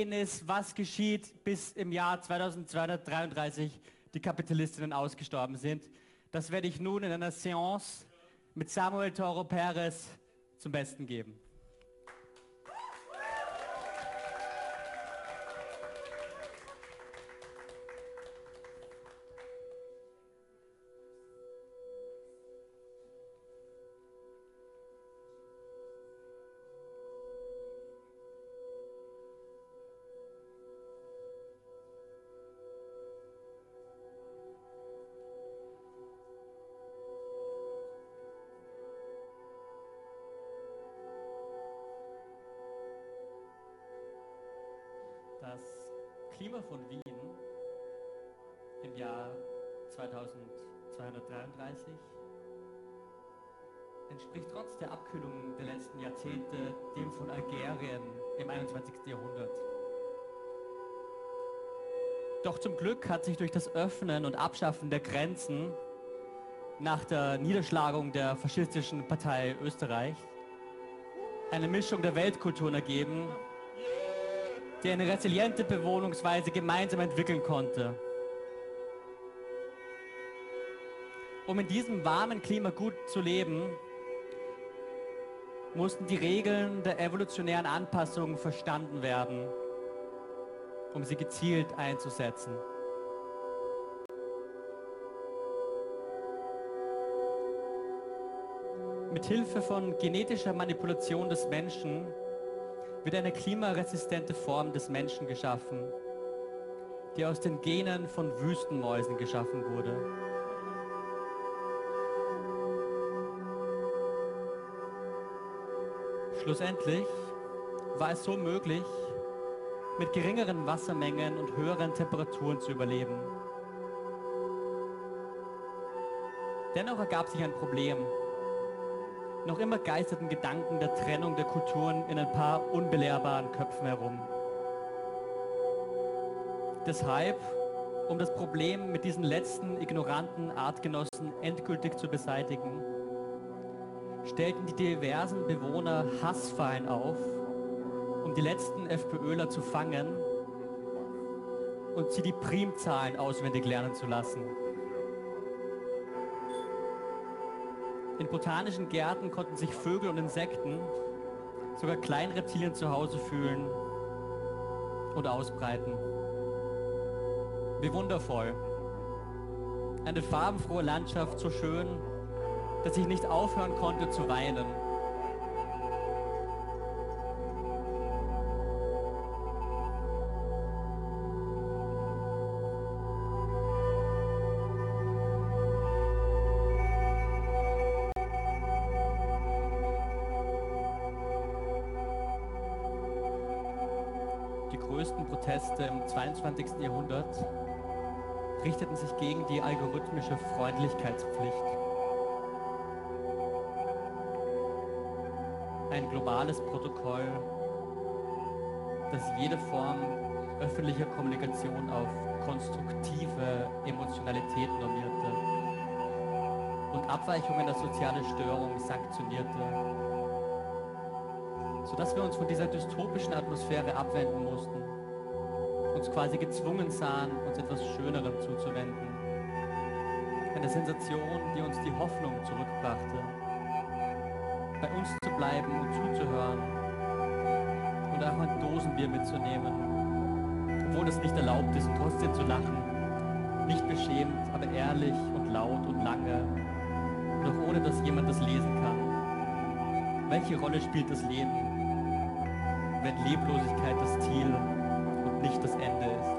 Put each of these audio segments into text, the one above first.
ist, was geschieht, bis im Jahr 2233 die Kapitalistinnen ausgestorben sind. Das werde ich nun in einer Seance mit Samuel Toro Perez zum Besten geben. Das Klima von Wien im Jahr 2233 entspricht trotz der Abkühlung der letzten Jahrzehnte dem von Algerien im 21. Jahrhundert. Doch zum Glück hat sich durch das Öffnen und Abschaffen der Grenzen nach der Niederschlagung der faschistischen Partei Österreich eine Mischung der Weltkulturen ergeben, die eine resiliente Bewohnungsweise gemeinsam entwickeln konnte. Um in diesem warmen Klima gut zu leben, mussten die Regeln der evolutionären Anpassung verstanden werden, um sie gezielt einzusetzen. Mit Hilfe von genetischer Manipulation des Menschen wird eine klimaresistente Form des Menschen geschaffen, die aus den Genen von Wüstenmäusen geschaffen wurde. Schlussendlich war es so möglich, mit geringeren Wassermengen und höheren Temperaturen zu überleben. Dennoch ergab sich ein Problem. Noch immer geisterten Gedanken der Trennung der Kulturen in ein paar unbelehrbaren Köpfen herum. Deshalb, um das Problem mit diesen letzten ignoranten Artgenossen endgültig zu beseitigen, stellten die diversen Bewohner Hassfallen auf, um die letzten FPÖler zu fangen und sie die Primzahlen auswendig lernen zu lassen. In botanischen Gärten konnten sich Vögel und Insekten, sogar Kleinreptilien zu Hause fühlen und ausbreiten. Wie wundervoll. Eine farbenfrohe Landschaft, so schön, dass ich nicht aufhören konnte zu weinen. Die größten Proteste im 22. Jahrhundert richteten sich gegen die algorithmische Freundlichkeitspflicht. Ein globales Protokoll, das jede Form öffentlicher Kommunikation auf konstruktive Emotionalität normierte und Abweichungen der sozialen Störung sanktionierte, sodass wir uns von dieser dystopischen Atmosphäre abwenden mussten, uns quasi gezwungen sahen, uns etwas Schönerem zuzuwenden. Eine Sensation, die uns die Hoffnung zurückbrachte, bei uns zu bleiben und zuzuhören und auch ein Dosenbier mitzunehmen, obwohl es nicht erlaubt ist, trotzdem zu lachen, nicht beschämt, aber ehrlich und laut und lange, doch ohne dass jemand das lesen kann. Welche Rolle spielt das Leben, wenn Leblosigkeit das Ziel und nicht das Ende ist?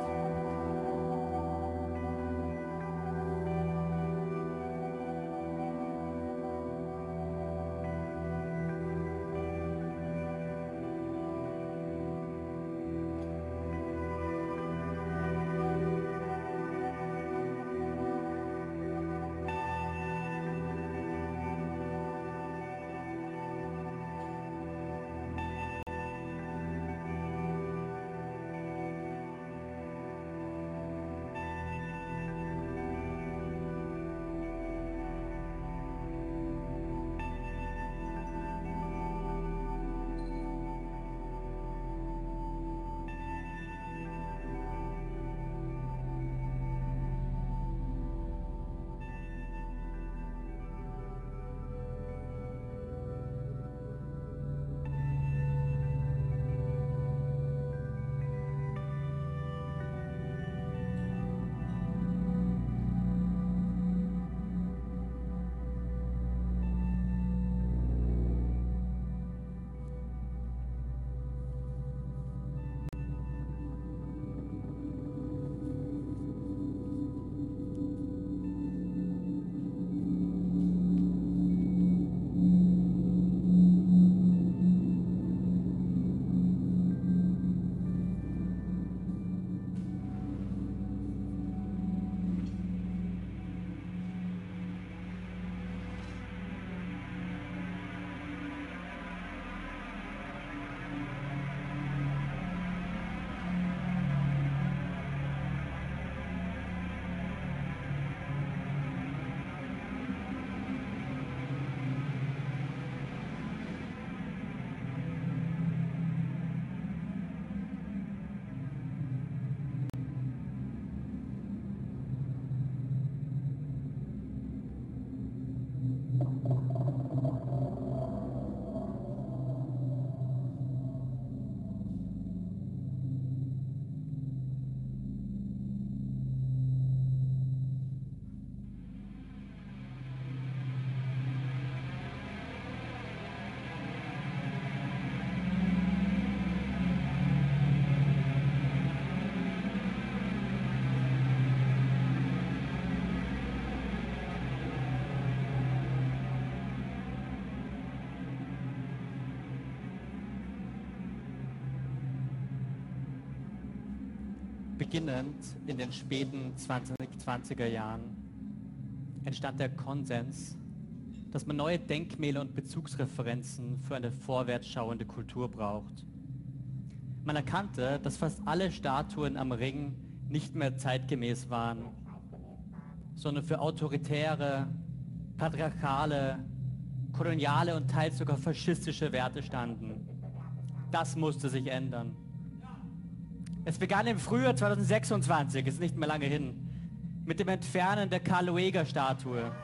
beginnend in den späten 2020er Jahren entstand der Konsens, dass man neue Denkmäler und Bezugsreferenzen für eine vorwärtsschauende Kultur braucht. Man erkannte, dass fast alle Statuen am Ring nicht mehr zeitgemäß waren, sondern für autoritäre, patriarchale, koloniale und teils sogar faschistische Werte standen. Das musste sich ändern. Es begann im Frühjahr 2026, ist nicht mehr lange hin, mit dem Entfernen der Karl Lueger-Statue.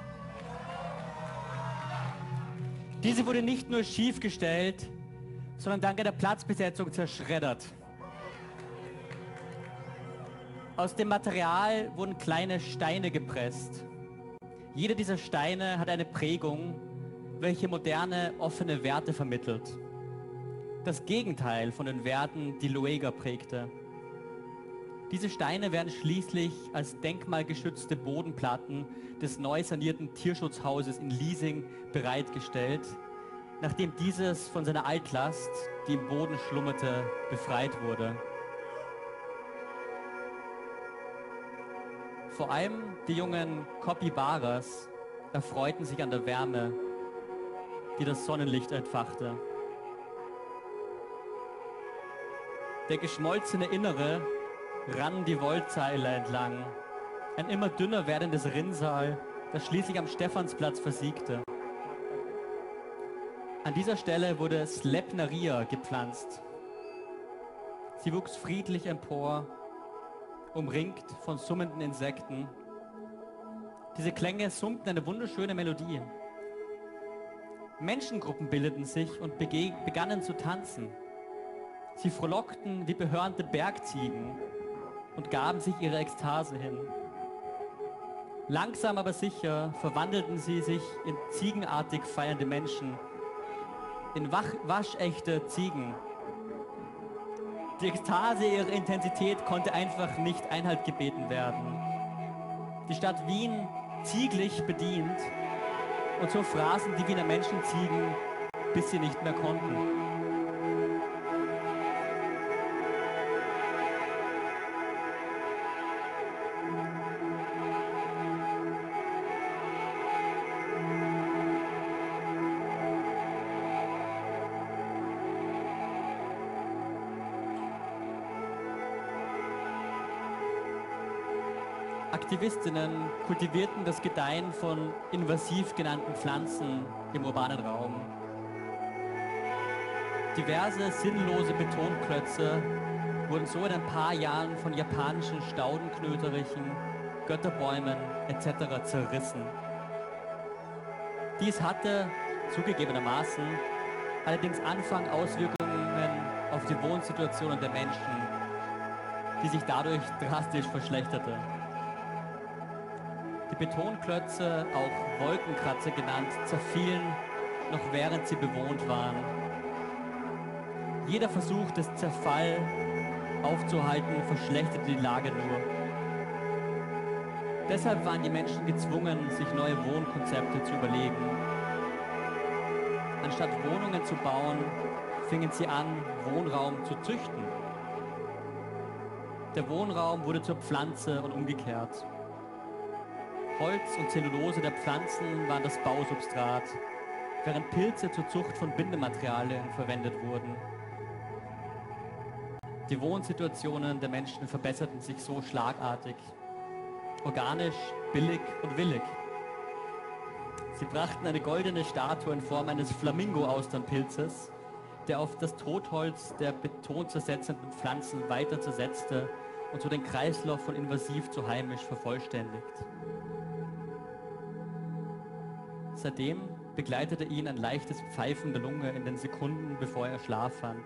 Diese wurde nicht nur schief gestellt, sondern dank der Platzbesetzung zerschreddert. Aus dem Material wurden kleine Steine gepresst. Jeder dieser Steine hat eine Prägung, welche moderne, offene Werte vermittelt. Das Gegenteil von den Werten, die Lueger prägte. Diese Steine werden schließlich als denkmalgeschützte Bodenplatten des neu sanierten Tierschutzhauses in Liesing bereitgestellt, nachdem dieses von seiner Altlast, die im Boden schlummerte, befreit wurde. Vor allem die jungen Capybaras erfreuten sich an der Wärme, die das Sonnenlicht entfachte. Der geschmolzene Innere rann die Wollzeile entlang, ein immer dünner werdendes Rinnsal, das schließlich am Stephansplatz versiegte. An dieser Stelle wurde Slepnaria gepflanzt. Sie wuchs friedlich empor, umringt von summenden Insekten. Diese Klänge summten eine wunderschöne Melodie. Menschengruppen bildeten sich und begannen zu tanzen. Sie frohlockten wie behörnte Bergziegen und gaben sich ihre Ekstase hin. Langsam aber sicher verwandelten sie sich in ziegenartig feiernde Menschen, in waschechte Ziegen. Die Ekstase ihrer Intensität konnte einfach nicht Einhalt gebeten werden. Die Stadt Wien zieglich bedient, und so fraßen die Wiener Menschen Ziegen, bis sie nicht mehr konnten. Aktivistinnen kultivierten das Gedeihen von invasiv genannten Pflanzen im urbanen Raum. Diverse sinnlose Betonklötze wurden so in ein paar Jahren von japanischen Staudenknöterichen, Götterbäumen etc. zerrissen. Dies hatte zugegebenermaßen allerdings Anfang Auswirkungen auf die Wohnsituationen der Menschen, die sich dadurch drastisch verschlechterte. Die Betonklötze, auch Wolkenkratzer genannt, zerfielen, noch während sie bewohnt waren. Jeder Versuch, das Zerfall aufzuhalten, verschlechterte die Lage nur. Deshalb waren die Menschen gezwungen, sich neue Wohnkonzepte zu überlegen. Anstatt Wohnungen zu bauen, fingen sie an, Wohnraum zu züchten. Der Wohnraum wurde zur Pflanze und umgekehrt. Holz und Zellulose der Pflanzen waren das Bausubstrat, während Pilze zur Zucht von Bindematerialien verwendet wurden. Die Wohnsituationen der Menschen verbesserten sich so schlagartig, organisch, billig und willig. Sie brachten eine goldene Statue in Form eines Flamingo-Austernpilzes, der auf das Totholz der betonzersetzenden Pflanzen weiter zersetzte und so den Kreislauf von invasiv zu heimisch vervollständigt. Seitdem begleitete ihn ein leichtes Pfeifen der Lunge in den Sekunden, bevor er Schlaf fand.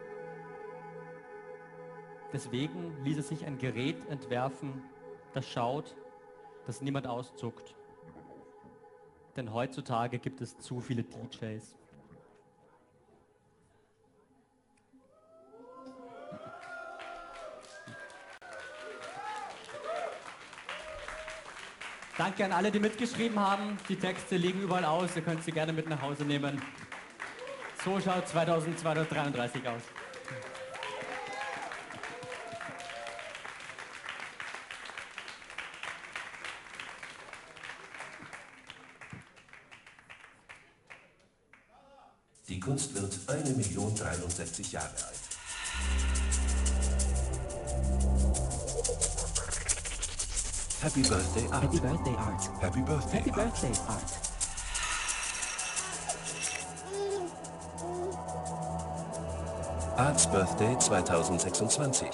Deswegen ließ er sich ein Gerät entwerfen, das schaut, dass niemand auszuckt. Denn heutzutage gibt es zu viele DJs. Danke an alle, die mitgeschrieben haben. Die Texte liegen überall aus. Ihr könnt sie gerne mit nach Hause nehmen. So schaut 2233 aus. Die Kunst wird 1.063 Jahre alt. Happy Birthday Art. Happy Birthday Art. Happy Birthday Happy Art. Birthday Art. Arts Birthday 2026.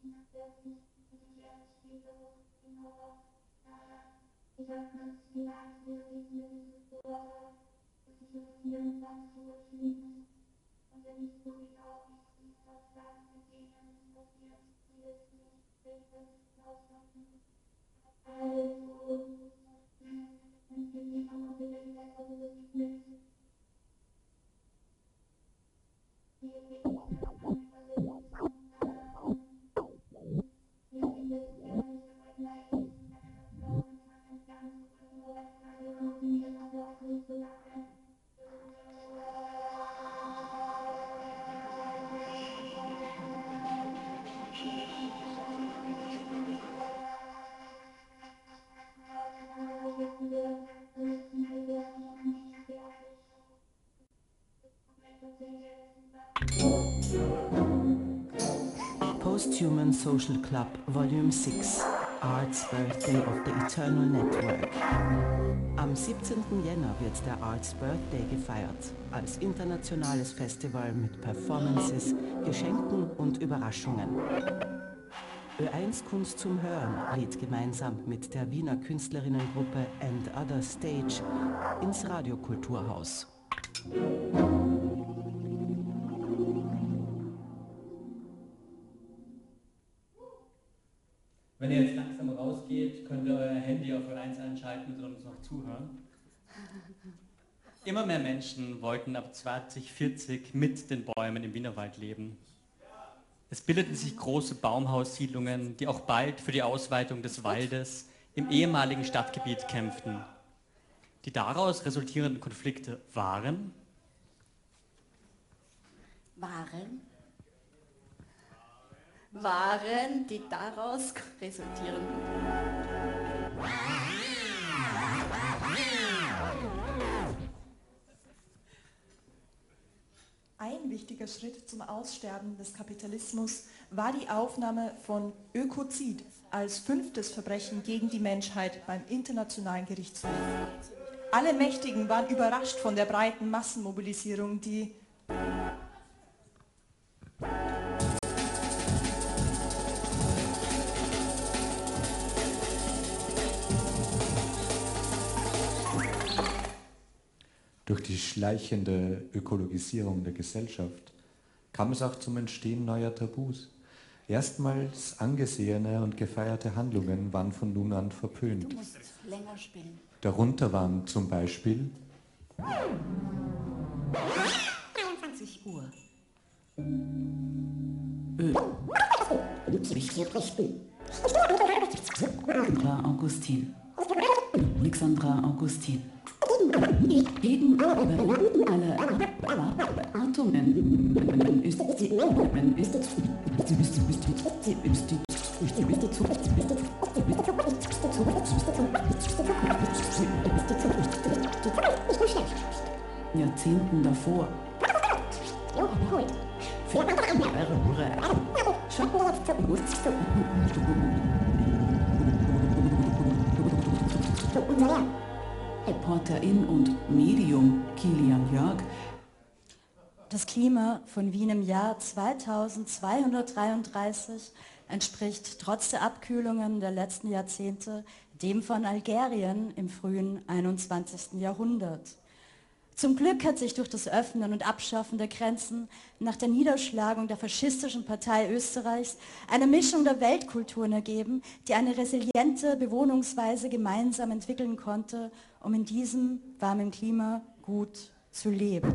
Post-Human Social Club Volume 6 Arts Birthday of the Eternal Network. Am 17. Jänner wird der Arts Birthday gefeiert, als internationales Festival mit Performances, Geschenken und Überraschungen. Ö1 Kunst zum Hören lädt gemeinsam mit der Wiener Künstlerinnengruppe And Other Stage ins Radiokulturhaus. Wenn ihr jetzt langsam rausgeht, könnt ihr euer Handy auf Ö1 einschalten und uns noch zuhören. Immer mehr Menschen wollten ab 2040 mit den Bäumen im Wienerwald leben. Es bildeten sich große Baumhaussiedlungen, die auch bald für die Ausweitung des Waldes im ehemaligen Stadtgebiet kämpften. Die daraus resultierenden Konflikte waren die daraus resultierenden. Ein wichtiger Schritt zum Aussterben des Kapitalismus war die Aufnahme von Ökozid als 5. Verbrechen gegen die Menschheit beim Internationalen Gerichtshof. Alle Mächtigen waren überrascht von der breiten Massenmobilisierung, die durch die schleichende Ökologisierung der Gesellschaft kam es auch zum Entstehen neuer Tabus. Erstmals angesehene und gefeierte Handlungen waren von nun an verpönt. Du musst länger spielen. Darunter waren zum Beispiel 23 Uhr. Alexandra Augustin. Alexandra Augustin. Gegenüber aller Atmen ist Jahrzehnten davor. Reporterin und Medium Kilian Jörg. Das Klima von Wien im Jahr 2233 entspricht trotz der Abkühlungen der letzten Jahrzehnte dem von Algerien im frühen 21. Jahrhundert. Zum Glück hat sich durch das Öffnen und Abschaffen der Grenzen nach der Niederschlagung der faschistischen Partei Österreichs eine Mischung der Weltkulturen ergeben, die eine resiliente Bewohnungsweise gemeinsam entwickeln konnte, um in diesem warmen Klima gut zu leben.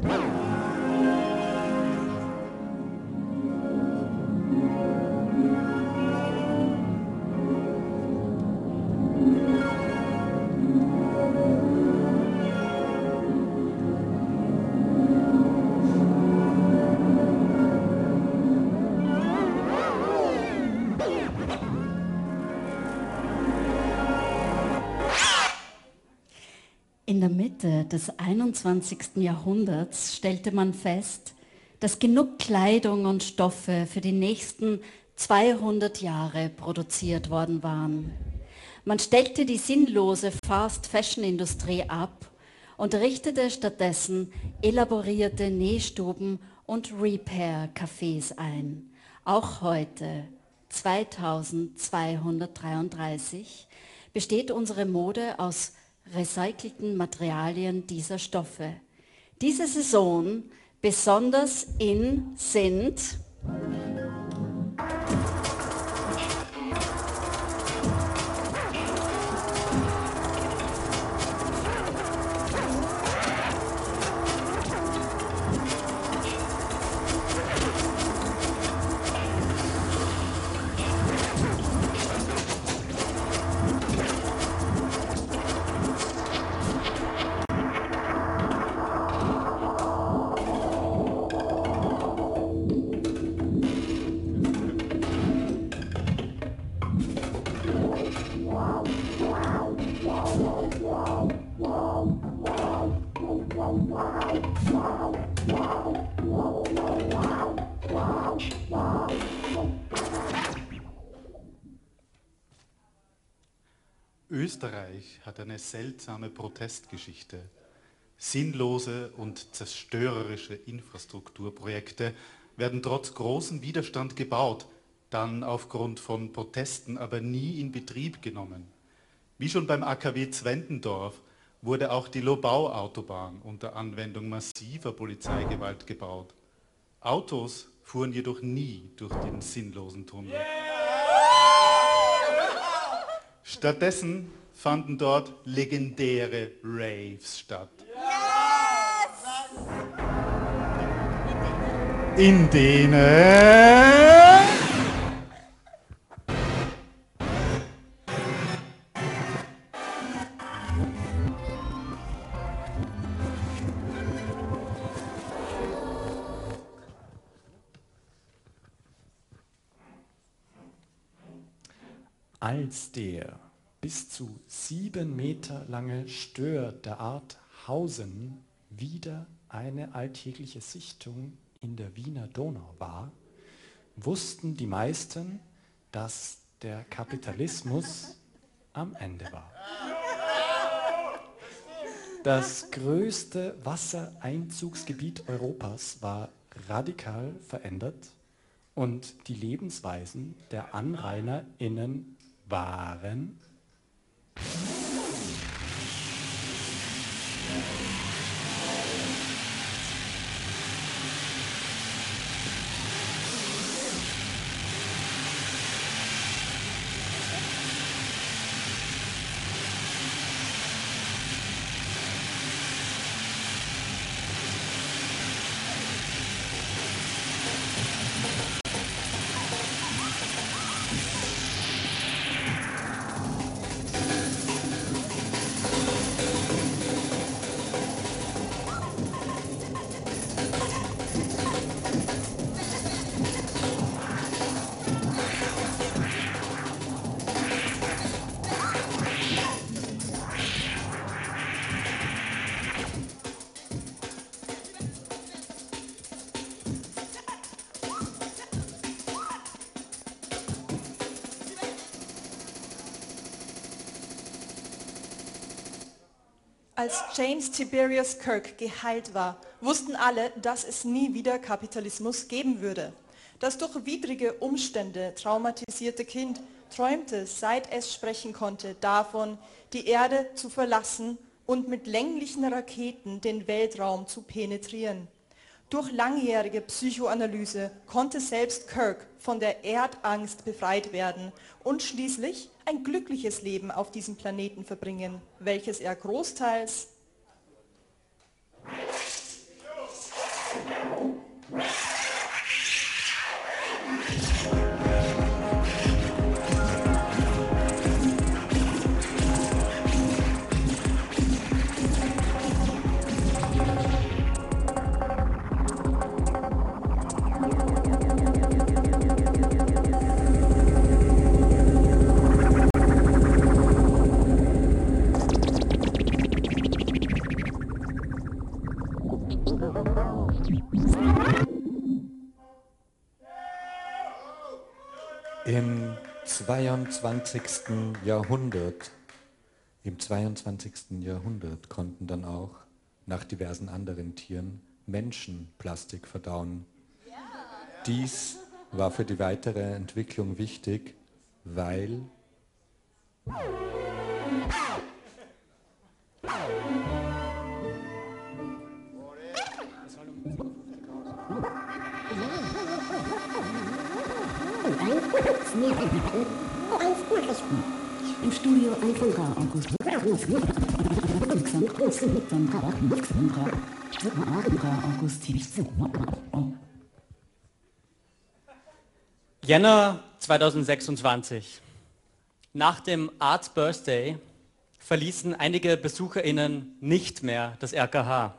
In der Mitte des 21. Jahrhunderts stellte man fest, dass genug Kleidung und Stoffe für die nächsten 200 Jahre produziert worden waren. Man stellte die sinnlose Fast-Fashion-Industrie ab und richtete stattdessen elaborierte Nähstuben und Repair-Cafés ein. Auch heute 2233 besteht unsere Mode aus recycelten Materialien dieser Stoffe. Diese Saison besonders in sind Österreich hat eine seltsame Protestgeschichte. Sinnlose und zerstörerische Infrastrukturprojekte werden trotz großem Widerstand gebaut, dann aufgrund von Protesten aber nie in Betrieb genommen. Wie schon beim AKW Zwentendorf wurde auch die Lobau-Autobahn unter Anwendung massiver Polizeigewalt gebaut. Autos fuhren jedoch nie durch den sinnlosen Tunnel. Stattdessen fanden dort legendäre Raves statt. In denen als der bis zu 7 Meter lange Stör der Art Hausen wieder eine alltägliche Sichtung in der Wiener Donau war, wussten die meisten, dass der Kapitalismus am Ende war. Das größte Wassereinzugsgebiet Europas war radikal verändert und die Lebensweisen der AnrainerInnen waren Als James Tiberius Kirk geheilt war, wussten alle, dass es nie wieder Kapitalismus geben würde. Das durch widrige Umstände traumatisierte Kind träumte, seit es sprechen konnte, davon, die Erde zu verlassen und mit länglichen Raketen den Weltraum zu penetrieren. Durch langjährige Psychoanalyse konnte selbst Kirk von der Erdangst befreit werden und schließlich ein glückliches Leben auf diesem Planeten verbringen, welches er großteils Im 22. Jahrhundert konnten dann auch nach diversen anderen Tieren Menschen Plastik verdauen. Dies war für die weitere Entwicklung wichtig, weil im Studio Alexandra August. Jänner 2026. Nach dem Arts Birthday verließen einige BesucherInnen nicht mehr das RKH.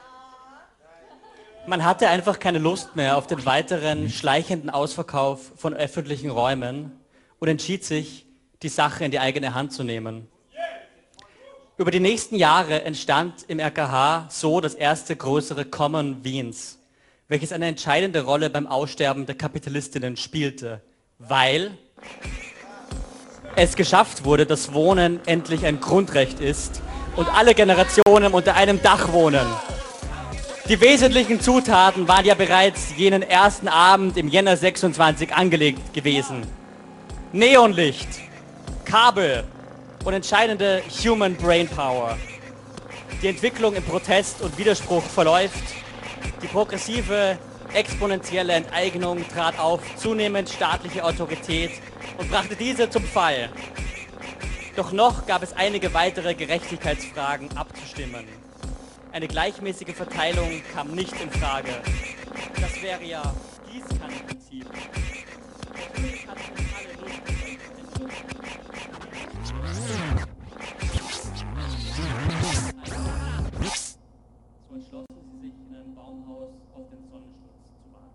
Man hatte einfach keine Lust mehr auf den weiteren schleichenden Ausverkauf von öffentlichen Räumen und entschied sich, die Sache in die eigene Hand zu nehmen. Über die nächsten Jahre entstand im RKH so das erste größere Common Wiens, welches eine entscheidende Rolle beim Aussterben der Kapitalistinnen spielte, weil es geschafft wurde, dass Wohnen endlich ein Grundrecht ist und alle Generationen unter einem Dach wohnen. Die wesentlichen Zutaten waren ja bereits jenen ersten Abend im Jänner 26 angelegt gewesen. Neonlicht, Kabel und entscheidende Human Brain Power. Die Entwicklung im Protest und Widerspruch verläuft. Die progressive, exponentielle Enteignung trat auf, zunehmend staatliche Autorität und brachte diese zum Fall. Doch noch gab es einige weitere Gerechtigkeitsfragen abzustimmen. Eine gleichmäßige Verteilung kam nicht in Frage. Das wäre ja Gießkannenprinzip. Natürlich hatten nicht alle Lust. So entschlossen sie sich, in einem Baumhaus auf den Sonnenschutz zu warten.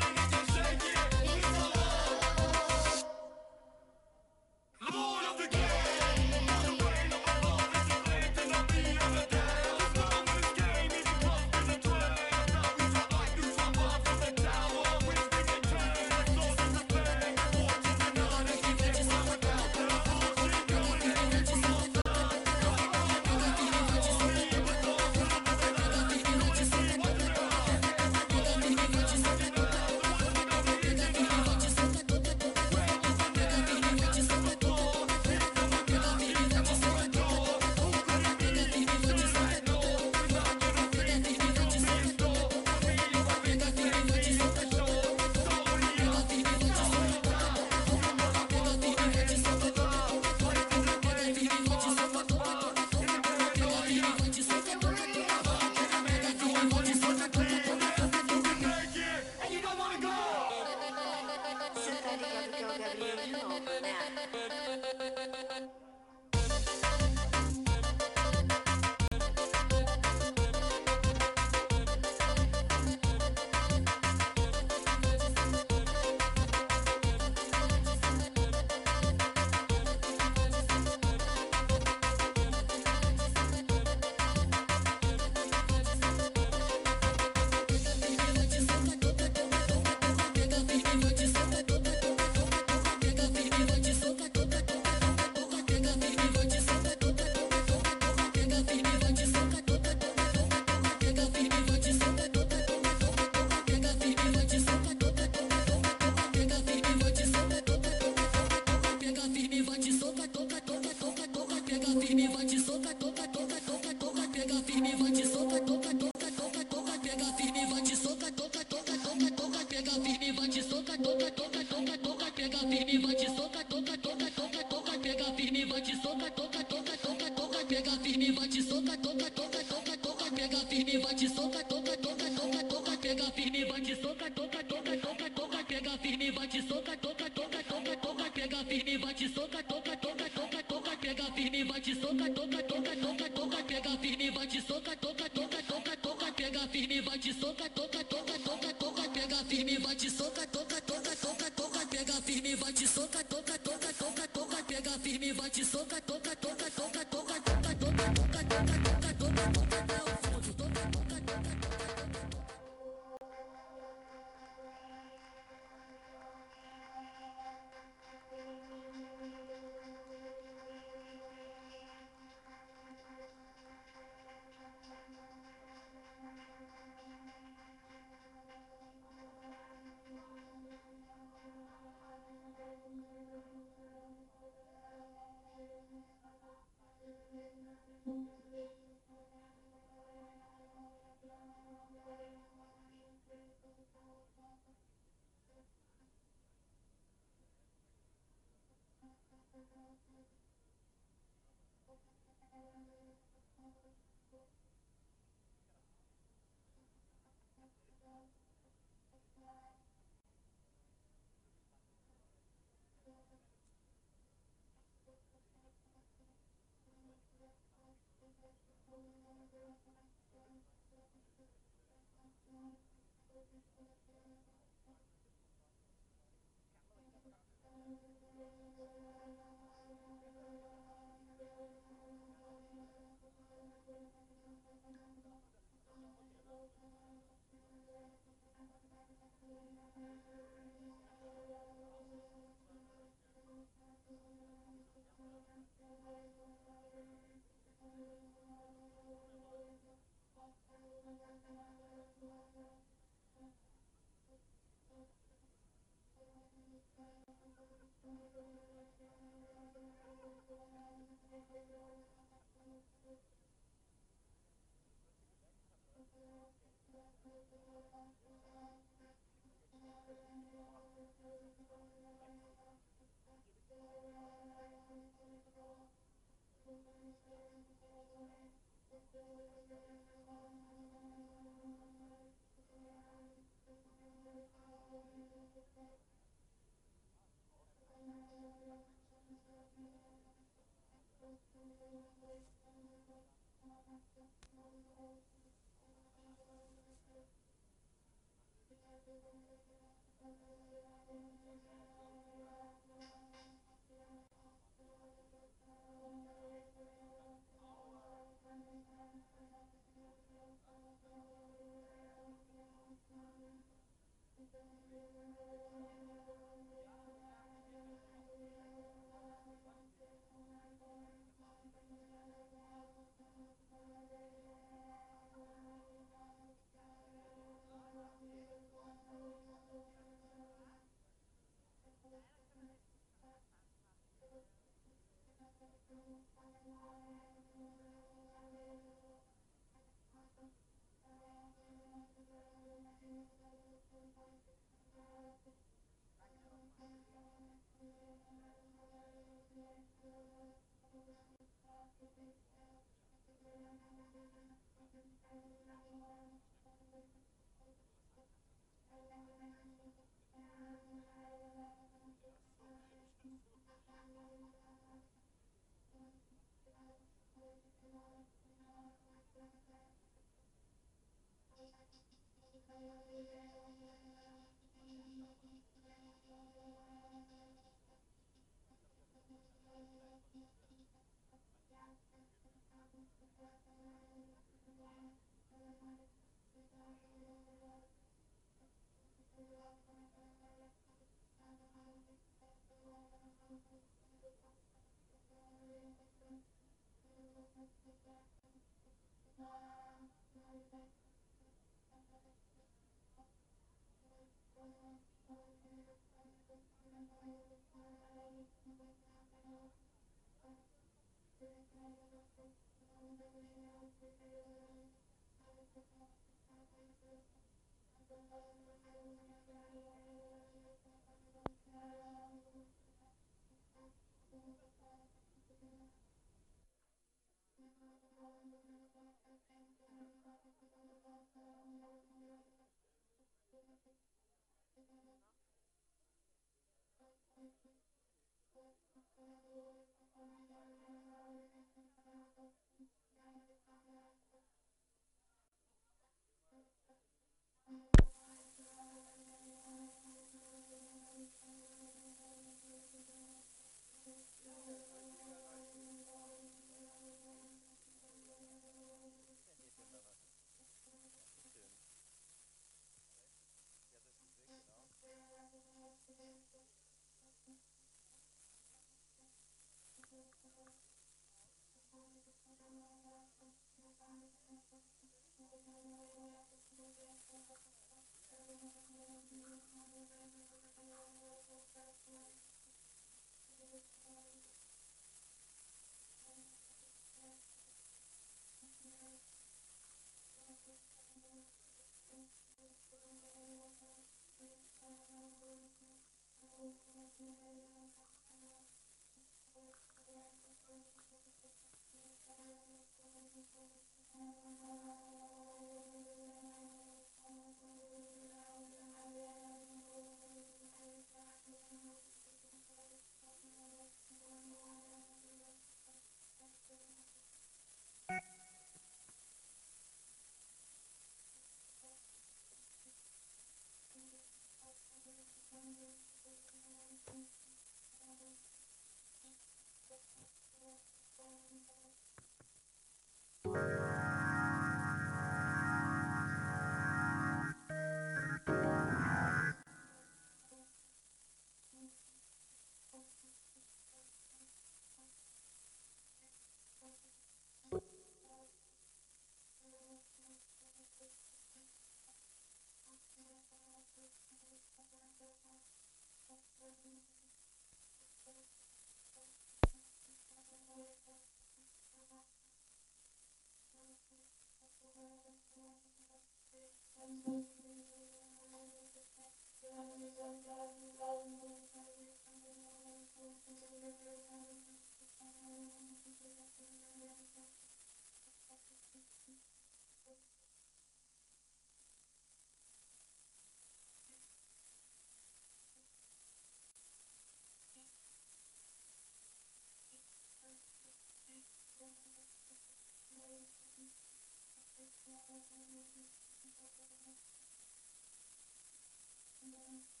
Thank you.